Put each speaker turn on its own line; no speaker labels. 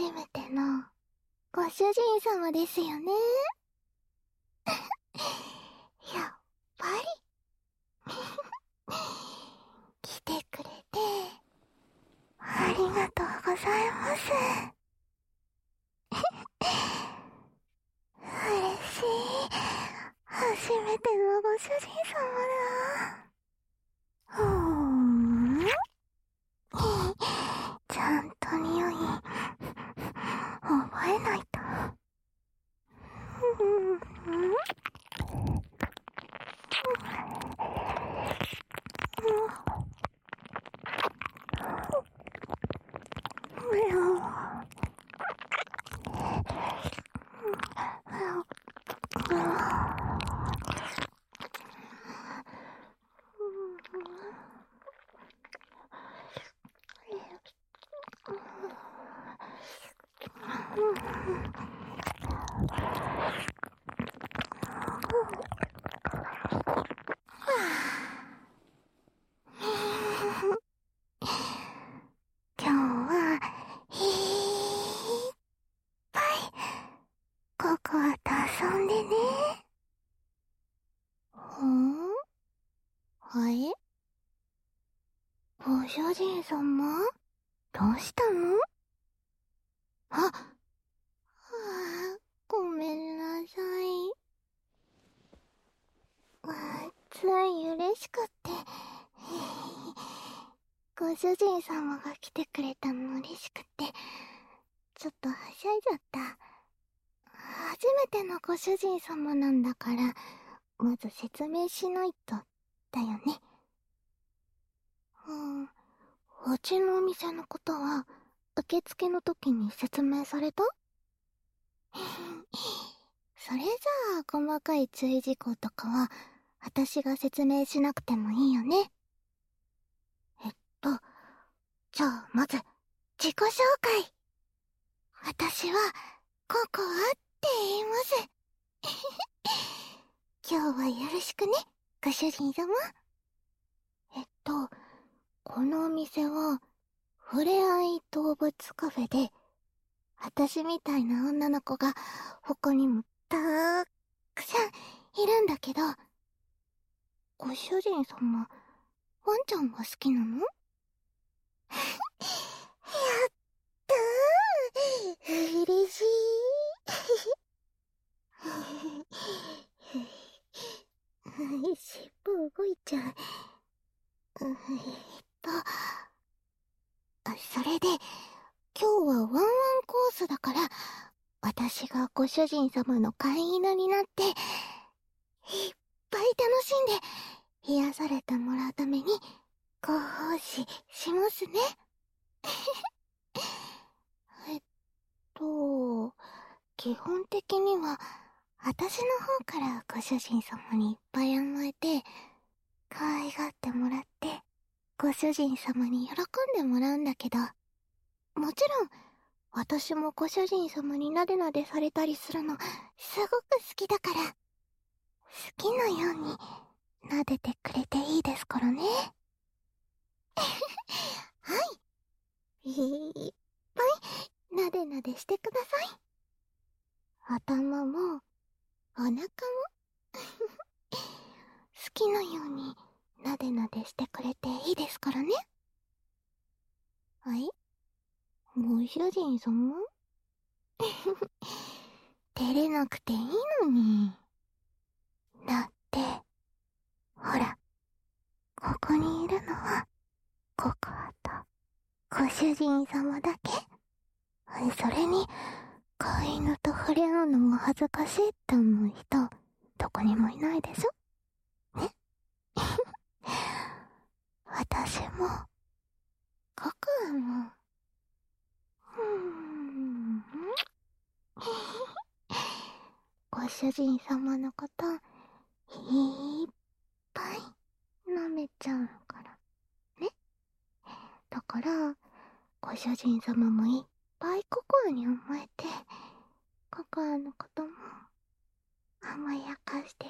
めてのご主人様ですよね。やっぱり来てくれてありがとうございます。嬉しい。初めてのご主人様だ。ちゃんと匂い覚えないと。今日はいっぱいココアと遊んでね。はい？ご主人様？どうしたの？あ、ごめんなさい。つい嬉しくって。ご主人様が来てくれたの嬉しくて、ちょっとはしゃいじゃった。初めてのご主人様なんだから、まず説明しないと、だよね。うちのお店のことは、受付の時に説明された？それじゃあ、細かい注意事項とかは、私が説明しなくてもいいよね。じゃあ、まず、自己紹介。私は、ココアって言います。今日はよろしくね、ご主人様。このお店は、ふれあい動物カフェで、私みたいな女の子が他にもたーくさんいるんだけど、ご主人様、ワンちゃんが好きなの？やったー、嬉しい。尻尾動いちゃう。それで、今日はワンワンコースだから、私がご主人様の飼い犬になって、いっぱい楽しんで、癒されてもらうために、ご奉仕しますね。基本的には、私の方からご主人様にいっぱい甘えて、可愛がってもらって、ご主人様に喜んでもらうんだけど、もちろん、私もご主人様になでなでされたりするの、すごく好きだから、好きなように、なでてくれていいですからね。はい。いっぱい、なでなでしてください。頭も、お腹も、好きなように、なでなでしてくれていいですからね。はい？ご主人様？照れなくていいのに。だって、ほら、ここにいるのは、ココアと、ご主人様だけ。それに、飼い犬と触れ合うのが恥ずかしいって思う人、どこにもいないでしょ？ね？私も、ココアも、ご主人様のこと、いっぱい舐めちゃうからね。だから、ご主人様もいっぱいココアに甘えて、ココアのことも甘やかして